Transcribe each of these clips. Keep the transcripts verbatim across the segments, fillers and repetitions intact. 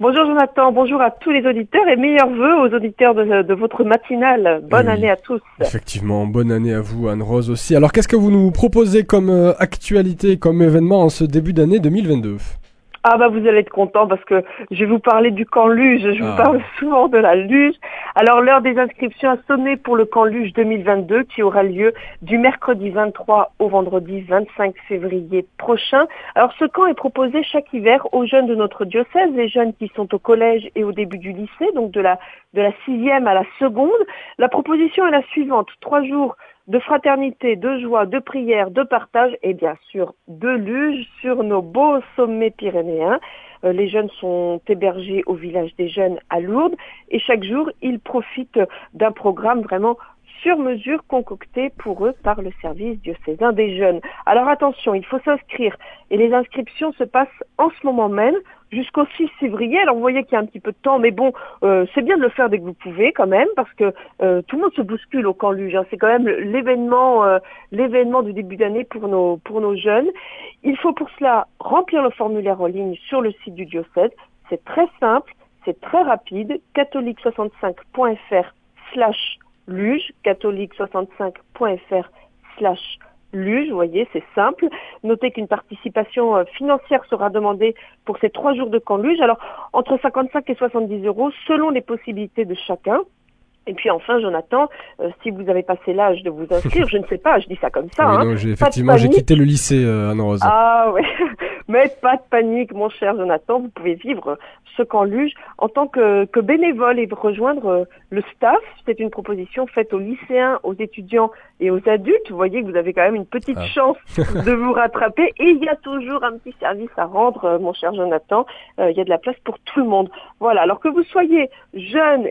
Bonjour Jonathan, bonjour à tous les auditeurs et meilleurs vœux aux auditeurs de, de votre matinale. Bonne oui, année à tous. Effectivement, bonne année à vous Anne-Rose aussi. Alors qu'est-ce que vous nous proposez comme euh, actualité, comme événement en ce début d'année deux mille vingt-deux? Ah bah vous allez être content parce que je vais vous parler du camp Luge, je vous Ah. parle souvent de la Luge. Alors l'heure des inscriptions a sonné pour le camp Luge deux mille vingt-deux qui aura lieu du mercredi vingt-trois au vendredi vingt-cinq février prochain. Alors ce camp est proposé chaque hiver aux jeunes de notre diocèse, les jeunes qui sont au collège et au début du lycée, donc de la, de la sixième à la seconde. La proposition est la suivante, trois jours de fraternité, de joie, de prière, de partage et bien sûr de luge sur nos beaux sommets pyrénéens. Euh, les jeunes sont hébergés au village des jeunes à Lourdes et chaque jour ils profitent d'un programme vraiment sur mesure concocté pour eux par le service diocésain des jeunes. Alors attention, il faut s'inscrire et les inscriptions se passent en ce moment même jusqu'au six février. Alors vous voyez qu'il y a un petit peu de temps, mais bon, euh, c'est bien de le faire dès que vous pouvez quand même, parce que euh, tout le monde se bouscule au camp Luge. Hein. C'est quand même l'événement, euh, l'événement du début d'année pour nos pour nos jeunes. Il faut pour cela remplir le formulaire en ligne sur le site du diocèse. C'est très simple, c'est très rapide. catholique soixante-cinq point fr slash luge, catholique soixante-cinq point fr slash luge, vous voyez, c'est simple. Notez qu'une participation euh, financière sera demandée pour ces trois jours de camp Luge. Alors, entre cinquante-cinq et soixante-dix euros, selon les possibilités de chacun. Et puis enfin, Jonathan, euh, si vous avez passé l'âge de vous inscrire, je ne sais pas, je dis ça comme ça. Oui, hein, non, j'ai, effectivement, j'ai quitté le lycée, euh, Anne-Rose. Ah oui, mais pas de panique, mon cher Jonathan, vous pouvez vivre ce camp Luge en tant que, que bénévole et rejoindre euh, le staff. C'est une proposition faite aux lycéens, aux étudiants et aux adultes. Vous voyez que vous avez quand même une petite ah. chance de vous rattraper. Et il y a toujours un petit service à rendre, euh, mon cher Jonathan. Euh, il y a de la place pour tout le monde. Voilà, alors que vous soyez jeune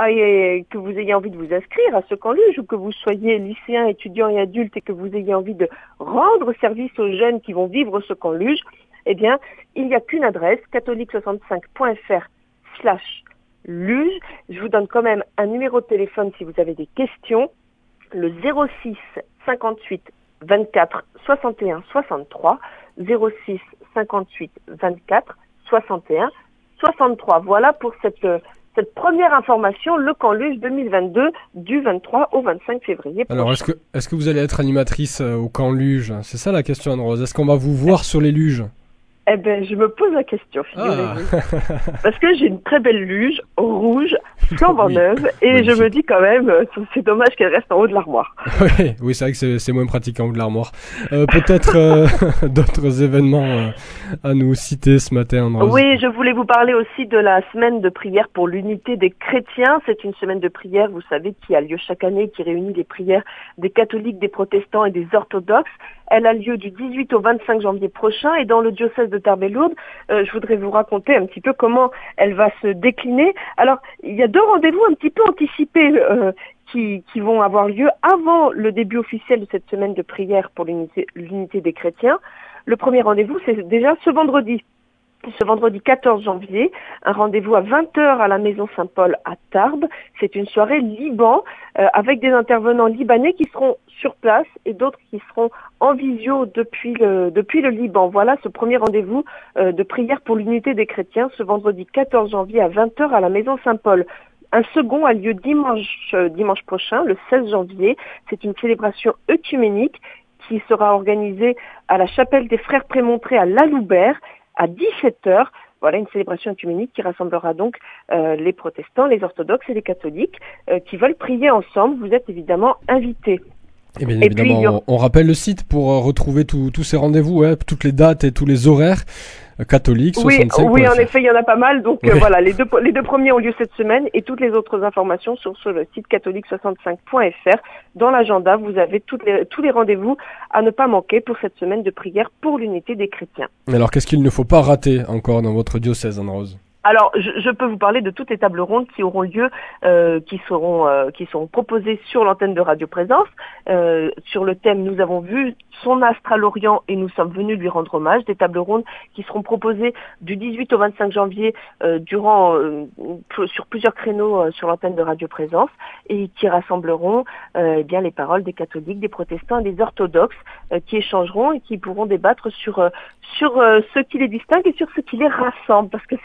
et que vous ayez envie de vous inscrire à ce camp Luge ou que vous soyez lycéen, étudiant et adulte et que vous ayez envie de rendre service aux jeunes qui vont vivre ce camp Luge, eh bien, il n'y a qu'une adresse, catholique soixante-cinq point fr slash luge. Je vous donne quand même un numéro de téléphone si vous avez des questions, le zéro six cinquante-huit vingt-quatre soixante et un soixante-trois, zéro six cinquante-huit vingt-quatre soixante et un soixante-trois. Voilà pour cette cette première information, le camp Luge deux mille vingt-deux, du vingt-trois au vingt-cinq février prochain. Alors, est-ce que, est-ce que vous allez être animatrice euh, au camp Luge? C'est ça la question, Anne-Rose. Est-ce qu'on va vous voir sur les luges? Eh ben, je me pose la question, figurez-vous. Ah. Parce que j'ai une très belle luge, rouge, flambant Oui, neuve, et magnifique. je me dis quand même, c'est dommage qu'elle reste en haut de l'armoire. Oui, oui, c'est vrai que c'est, c'est moins pratique en haut de l'armoire. Euh, peut-être euh, d'autres événements euh, à nous citer ce matin, Anne-Rose. Oui, je voulais vous parler aussi de la semaine de prière pour l'unité des chrétiens. C'est une semaine de prière, vous savez, qui a lieu chaque année, qui réunit les prières des catholiques, des protestants et des orthodoxes. Elle a lieu du dix-huit au vingt-cinq janvier prochain et dans le diocèse de Tarbes-Lourdes, euh, je voudrais vous raconter un petit peu comment elle va se décliner. Alors, il y a deux rendez-vous un petit peu anticipés euh, qui, qui vont avoir lieu avant le début officiel de cette semaine de prière pour l'unité, l'unité des chrétiens. Le premier rendez-vous, c'est déjà ce vendredi. Ce vendredi quatorze janvier, un rendez-vous à vingt heures à la Maison Saint-Paul à Tarbes. C'est une soirée Liban euh, avec des intervenants libanais qui seront sur place et d'autres qui seront en visio depuis le, depuis le Liban. Voilà ce premier rendez-vous euh, de prière pour l'unité des chrétiens ce vendredi quatorze janvier à vingt heures à la Maison Saint-Paul. Un second a lieu dimanche, euh, dimanche prochain, le seize janvier. C'est une célébration œcuménique qui sera organisée à la chapelle des Frères Prémontrés à Laloubert à dix-sept heures. Voilà une célébration œcuménique qui rassemblera donc euh, les protestants, les orthodoxes et les catholiques euh, qui veulent prier ensemble. Vous êtes évidemment invités. Et bien et évidemment, puis, on, on rappelle le site pour euh, retrouver tous tous ces rendez-vous, hein, toutes les dates et tous les horaires. Catholique, soixante-cinq. Oui, oui, en effet, il y en a pas mal. Donc oui. euh, voilà, les deux, les deux premiers ont lieu cette semaine et toutes les autres informations sont sur le site catholique soixante-cinq point fr. Dans l'agenda, vous avez toutes les, tous les rendez-vous à ne pas manquer pour cette semaine de prière pour l'unité des chrétiens. Alors, qu'est-ce qu'il ne faut pas rater encore dans votre diocèse, Anne-Rose ? Alors, je, je peux vous parler de toutes les tables rondes qui auront lieu, euh, qui seront euh, qui seront proposées sur l'antenne de Radio Présence. Euh, sur le thème, nous avons vu son astre à l'Orient et nous sommes venus lui rendre hommage. Des tables rondes qui seront proposées du dix-huit au vingt-cinq janvier euh, durant euh, sur plusieurs créneaux euh, sur l'antenne de Radio Présence et qui rassembleront euh, eh bien les paroles des catholiques, des protestants et des orthodoxes euh, qui échangeront et qui pourront débattre sur euh, sur euh, ce qui les distingue et sur ce qui les rassemble, parce que c'est quand même ça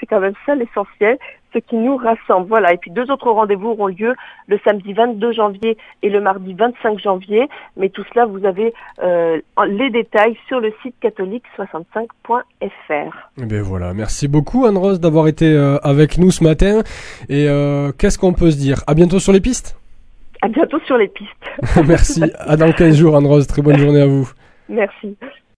ça l'essentiel, ce qui nous rassemble. Voilà. Et puis deux autres rendez-vous auront lieu le samedi vingt-deux janvier et le mardi vingt-cinq janvier. Mais tout cela, vous avez euh, les détails sur le site catholique soixante-cinq point f r. Eh bien voilà, merci beaucoup Anne-Rose d'avoir été euh, avec nous ce matin. Et euh, qu'est-ce qu'on peut se dire? À bientôt sur les pistes. À bientôt sur les pistes. Merci. À dans quinze jours Anne-Rose. Très bonne journée à vous. Merci.